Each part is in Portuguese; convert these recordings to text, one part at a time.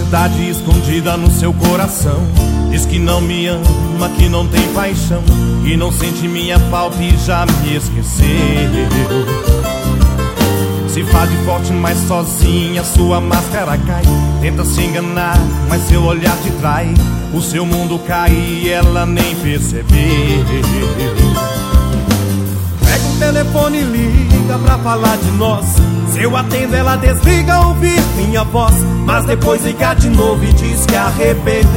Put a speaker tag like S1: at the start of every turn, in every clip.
S1: verdade escondida no seu coração. Diz que não me ama, que não tem paixão, que não sente minha falta e já me esqueceu. Se faz de forte, mas sozinha sua máscara cai. Tenta se enganar, mas seu olhar te trai. O seu mundo cai e ela nem percebeu. Pega o telefone e liga pra falar de nós. Se eu atendo, ela desliga ao ouvir minha voz, mas depois liga de novo e diz que arrependeu.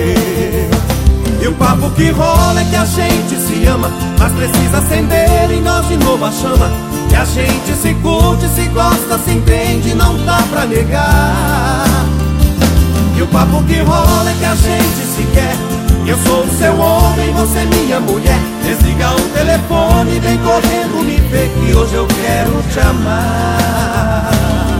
S1: E o papo que rola é que a gente se ama, mas precisa acender em nós de novo a chama. Que a gente se curte, se gosta, se entende, não dá pra negar. E o papo que rola é que a gente se quer. Eu sou o seu homem, você minha mulher. Desliga o telefone e vem correndo me ver, que hoje eu quero te amar.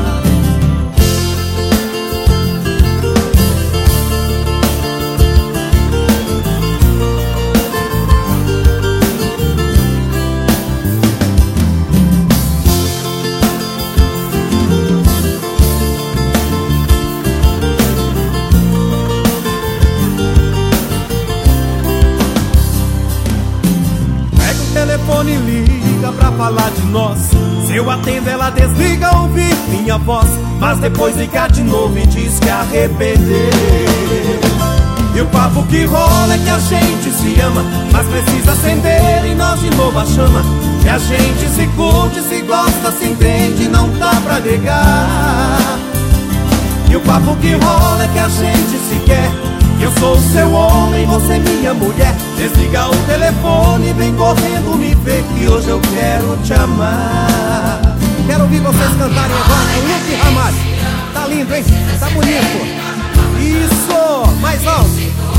S1: Telefone liga pra falar de nós. Se eu atendo, ela desliga ao ouvir minha voz, mas depois liga de novo e diz que arrependeu. E o papo que rola é que a gente se ama, mas precisa acender em nós de novo a chama. Que a gente se curte, se gosta, se entende, não dá pra negar. E o papo que rola é que a gente se quer. Eu sou o seu homem, você minha mulher. Desliga o telefone e vem correndo me ver, que hoje eu quero te amar. Quero ouvir vocês cantarem agora com Lupe Ramalho. Tá lindo, hein? Tá bonito. Isso! Mais alto.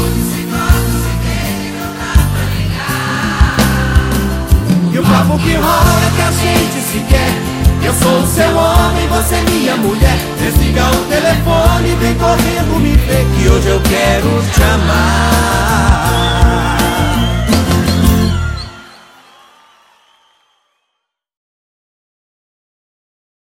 S1: E o papo que rola é que a gente se quer. Eu sou o seu homem, você minha mulher. Desliga o telefone e vem correndo me ver, que hoje eu quero te amar.